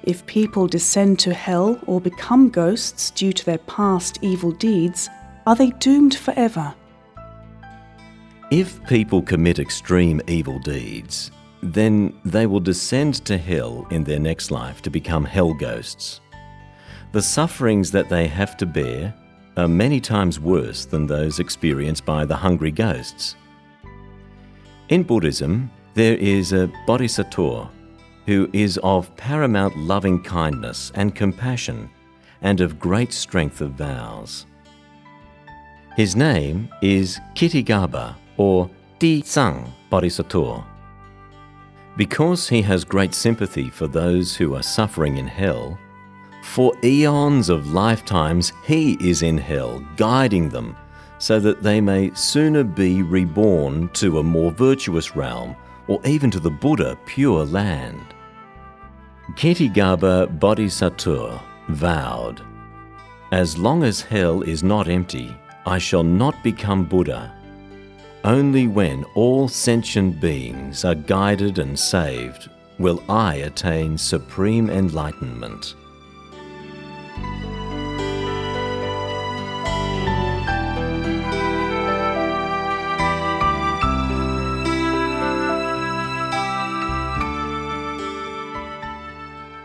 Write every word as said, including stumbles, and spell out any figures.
If people descend to hell or become ghosts due to their past evil deeds, are they doomed forever? If people commit extreme evil deeds, then they will descend to hell in their next life to become hell ghosts. The sufferings that they have to bear are many times worse than those experienced by the hungry ghosts. In Buddhism, there is a bodhisattva who is of paramount loving kindness and compassion and of great strength of vows. His name is Kitigaba or Di-Tsang Bodhisattva. Because he has great sympathy for those who are suffering in hell, for eons of lifetimes he is in hell, guiding them so that they may sooner be reborn to a more virtuous realm or even to the Buddha pure land. Kitigaba Bodhisattva vowed, "As long as hell is not empty, I shall not become Buddha. Only when all sentient beings are guided and saved will I attain supreme enlightenment."